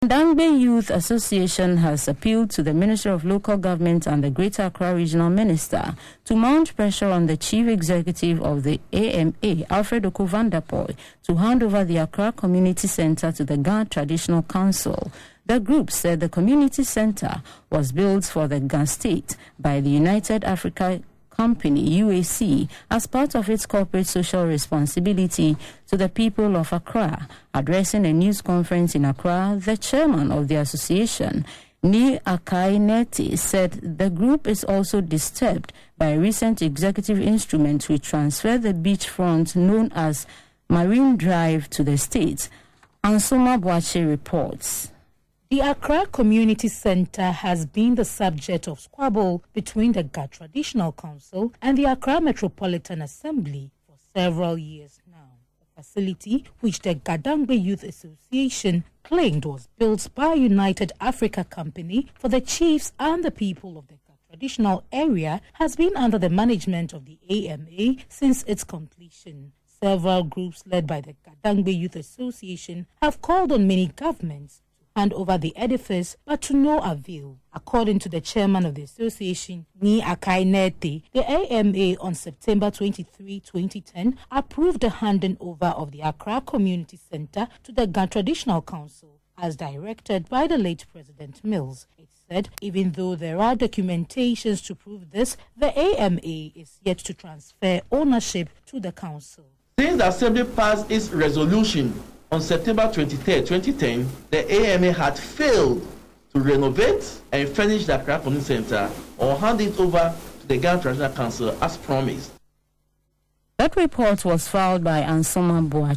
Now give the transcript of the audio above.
Dangbe Youth Association has appealed to the Minister of Local Government and the Greater Accra Regional Minister to mount pressure on the Chief Executive of the AMA, Alfred Oku-Vanderpoy, to hand over the Accra Community Center to the Ga Traditional Council. The group said the community center was built for the Ga State by the United Africa Company, UAC, as part of its corporate social responsibility to the people of Accra. Addressing a news conference in Accra, the chairman of the association, Ni Akai Neti, said the group is also disturbed by a recent executive instrument which transferred the beachfront known as Marine Drive to the state. Ansoma Boache reports. The Accra Community Center has been the subject of squabble between the Ga Traditional Council and the Accra Metropolitan Assembly for several years now. The facility, which the Gadangbe Youth Association claimed was built by United Africa Company for the chiefs and the people of the Ga Traditional area, has been under the management of the AMA since its completion. Several groups led by the Gadangbe Youth Association have called on many governments hand over the edifice, but to no avail. According to the chairman of the association, Ni Akai Neti, the AMA on September 23, 2010, approved the handing over of the Accra Community Center to the Ga Traditional Council, as directed by the late President Mills. It said, even though there are documentations to prove this, the AMA is yet to transfer ownership to the council. Since the Assembly passed its resolution on September 23, 2010, the AMA had failed to renovate and furnish the Accra Community Center or hand it over to the Ga Traditional Council as promised. That report was filed by Ansoma Boache.